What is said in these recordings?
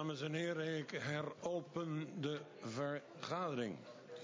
Dames en heren, ik heropen de vergadering.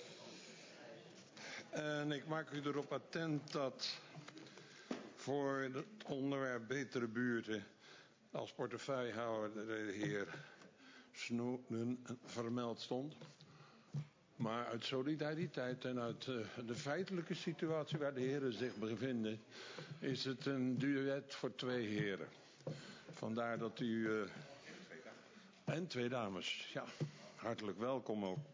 En ik maak u erop attent dat voor het onderwerp betere buurten als portefeuillehouder de heer Snowden vermeld stond. Maar uit solidariteit en uit de feitelijke situatie waar de heren zich bevinden, is het een duet voor twee heren. Vandaar dat u... En twee dames, ja, hartelijk welkom ook.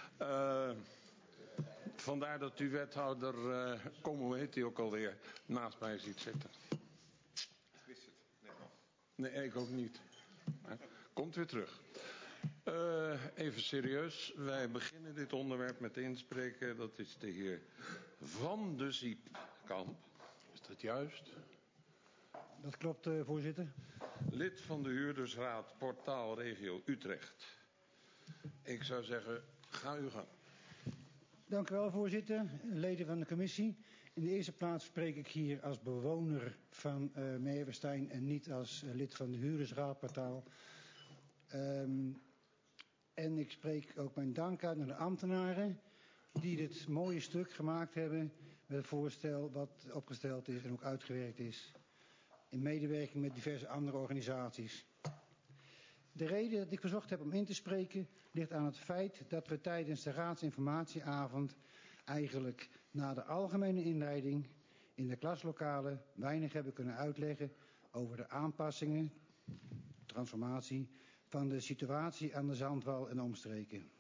Vandaar dat u wethouder, hoe heet hij ook alweer, naast mij ziet zitten. Ik wist het net nog. Nee, ik ook niet. Komt weer terug. Even serieus, wij beginnen dit onderwerp met de inspreker. Dat is de heer Van de Ziepkamp. Is dat juist? Dat klopt, voorzitter. Lid van de huurdersraad Portaal Regio Utrecht. Ik zou zeggen, ga uw gang. Dank u wel, voorzitter. Leden van de commissie. In de eerste plaats spreek ik hier als bewoner van Merwestein en niet als lid van de huurdersraad Portaal. En ik spreek ook mijn dank uit naar de ambtenaren die dit mooie stuk gemaakt hebben met het voorstel wat opgesteld is en ook uitgewerkt is. In medewerking met diverse andere organisaties. De reden dat ik verzocht heb om in te spreken ligt aan het feit dat we tijdens de raadsinformatieavond eigenlijk na de algemene inleiding in de klaslokalen weinig hebben kunnen uitleggen over de aanpassingen, transformatie van de situatie aan de Zandwal en omstreken.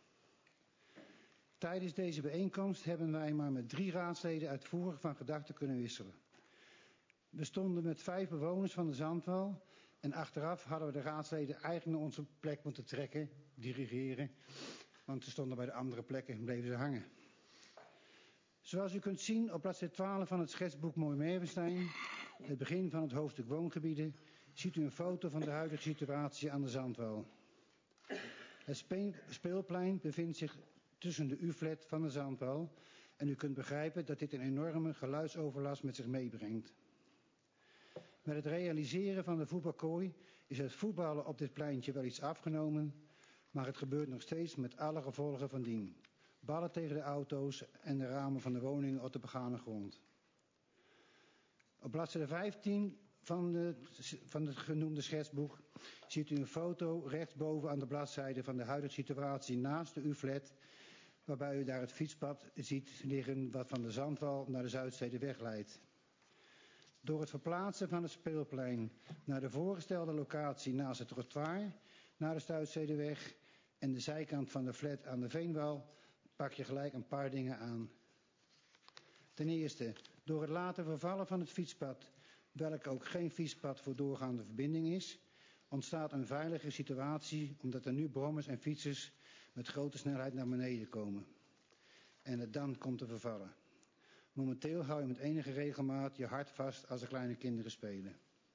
Tijdens deze bijeenkomst hebben wij maar met 3 raadsleden uitvoerig van gedachten kunnen wisselen. We stonden met 5 bewoners van de Zandwal en achteraf hadden we de raadsleden eigenlijk naar onze plek moeten trekken, dirigeren, want ze stonden bij de andere plekken en bleven ze hangen. Zoals u kunt zien op bladzijde 12 van het schetsboek Mooi Merwestein, het begin van het hoofdstuk woongebieden, ziet u een foto van de huidige situatie aan de Zandwal. Het speelplein bevindt zich tussen de U-flat van de Zandwal en u kunt begrijpen dat dit een enorme geluidsoverlast met zich meebrengt. Met het realiseren van de voetbalkooi is het voetballen op dit pleintje wel iets afgenomen, maar het gebeurt nog steeds met alle gevolgen van dien. Ballen tegen de auto's en de ramen van de woningen op de begane grond. Op bladzijde 15 van het genoemde schetsboek ziet u een foto rechtsboven aan de bladzijde van de huidige situatie naast de U-flat, waarbij u daar het fietspad ziet liggen wat van de Zandwal naar de Zuidstedeweg leidt. Door het verplaatsen van het speelplein naar de voorgestelde locatie naast het trottoir, naar de Zuidstedeweg en de zijkant van de flat aan de Veenwal, pak je gelijk een paar dingen aan. Ten eerste, door het laten vervallen van het fietspad, welk ook geen fietspad voor doorgaande verbinding is, ontstaat een veilige situatie omdat er nu brommers en fietsers met grote snelheid naar beneden komen. En het dan komt te vervallen. Momenteel hou je met enige regelmaat je hart vast als er kleine kinderen spelen.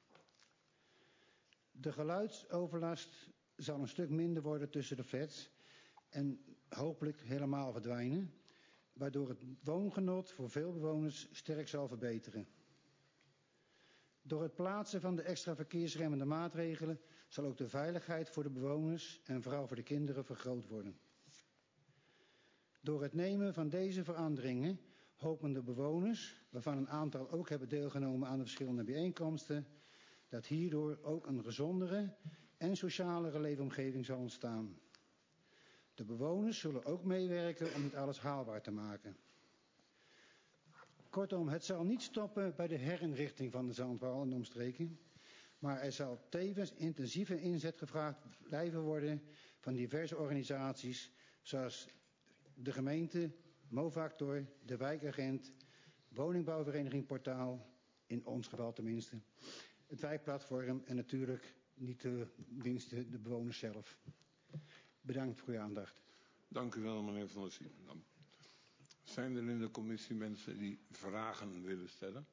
De geluidsoverlast zal een stuk minder worden tussen de flats en hopelijk helemaal verdwijnen, waardoor het woongenot voor veel bewoners sterk zal verbeteren. Door het plaatsen van de extra verkeersremmende maatregelen zal ook de veiligheid voor de bewoners en vooral voor de kinderen vergroot worden. Door het nemen van deze veranderingen hopen de bewoners, waarvan een aantal ook hebben deelgenomen aan de verschillende bijeenkomsten, dat hierdoor ook een gezondere en socialere leefomgeving zal ontstaan. De bewoners zullen ook meewerken om dit alles haalbaar te maken. Kortom, het zal niet stoppen bij de herinrichting van de Zandwal en omstreken, maar er zal tevens intensieve inzet gevraagd blijven worden van diverse organisaties zoals de gemeente, Movactor, de wijkagent, woningbouwvereniging Portaal, in ons geval tenminste, het wijkplatform en natuurlijk niet de minste de bewoners zelf. Bedankt voor uw aandacht. Dank u wel, meneer Van der Ziepkamp. Zijn er in de commissie mensen die vragen willen stellen?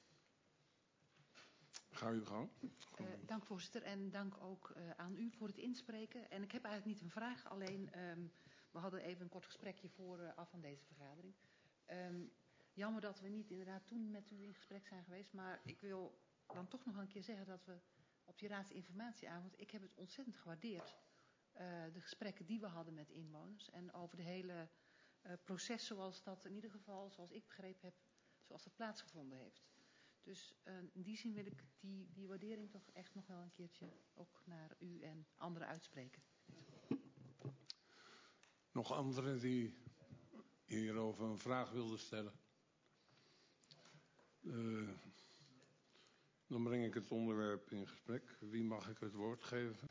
Ga uw gang. Dank voorzitter en dank ook aan u voor het inspreken. En ik heb eigenlijk niet een vraag, alleen we hadden even een kort gesprekje vooraf aan deze vergadering. Jammer dat we niet inderdaad toen met u in gesprek zijn geweest, maar ik wil dan toch nog een keer zeggen dat we op die raadsinformatieavond, ik heb het ontzettend gewaardeerd de gesprekken die we hadden met inwoners en over de hele proces zoals dat in ieder geval, zoals ik begrepen heb, zoals dat plaatsgevonden heeft. Dus in die zin wil ik die waardering toch echt nog wel een keertje ook naar u en anderen uitspreken. Nog anderen die hierover een vraag wilden stellen? Dan breng ik het onderwerp in gesprek. Wie mag ik het woord geven?